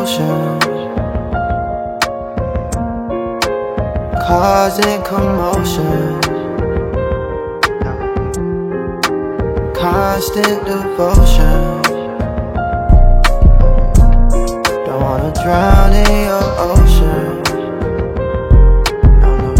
emotion, causing commotion, constant devotion. Don't wanna drown in your ocean. No, no.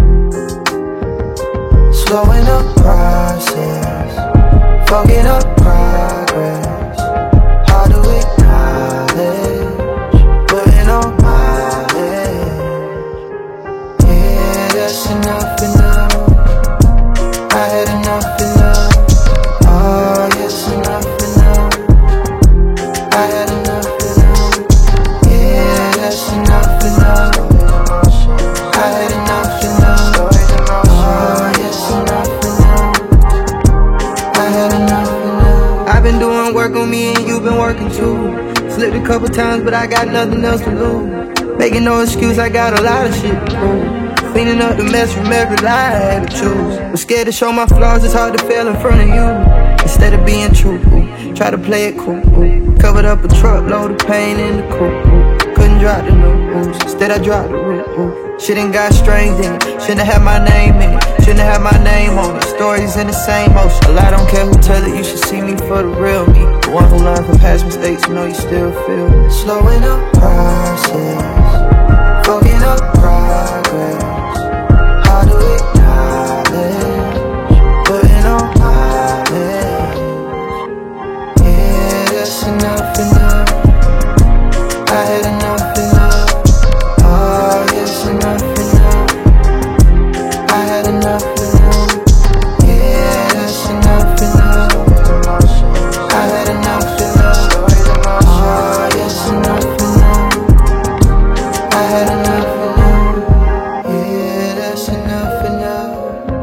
Slowing up process, fucking up progress. Hard to acknowledge, putting on mileage. Yeah, that's enough, enough. I had enough, enough. Oh, yes, enough, enough. I had enough, enough. Yeah, that's enough, enough. I had enough, enough. Oh, yes, enough, enough. I had enough, enough. I've been doing work on me and you've been working too. Slipped a couple times, but I got nothing else to lose. Making no excuse, I got a lot of shit to prove. Cleaning up the mess from every lie I had to choose. I'm scared to show my flaws, it's hard to fail in front of you. Instead of being truthful, try to play it cool. Covered up a truckload of pain in the coupe. Couldn't drop the news, instead I dropped the roof. Shit ain't got strings in it, shouldn't have my name in it. Shouldn't have my name on it, stories in the same ocean. Well, I don't care who tell it, you should see me for the real me. The one who learned from past mistakes, you know you still feel me. Slowing up process, fucking up progress. Hard to acknowledge, putting on mileage. Yeah, that's enough, enough. I had enough, enough. Oh, yes, enough, enough. I had enough, enough. Yeah, that's enough, enough. I had enough, enough. Oh, yes, enough, enough. I had enough, enough. Yeah, that's enough, enough.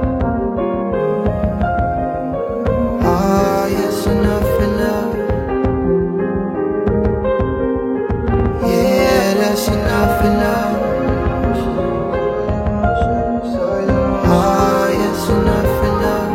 Oh, yes, enough, enough. Yeah, that's enough, enough. Oh, yes, enough, enough.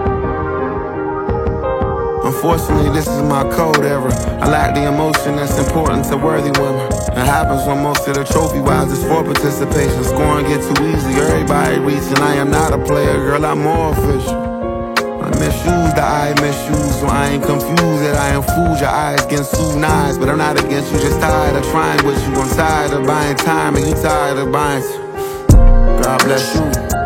Unfortunately, this is my code era. I lack the emotion that's important to worthy women. It happens when most of the trophy wives is for participation. Scoring get too easy, everybody reaching. I am not a player, girl, I'm more official. I misuse the I misuse, so I ain't confused that I am fooled. Your eyes getting sued nice, but I'm not against you, just tired of trying with you. I'm tired of buying time and you tired of buying. God bless you.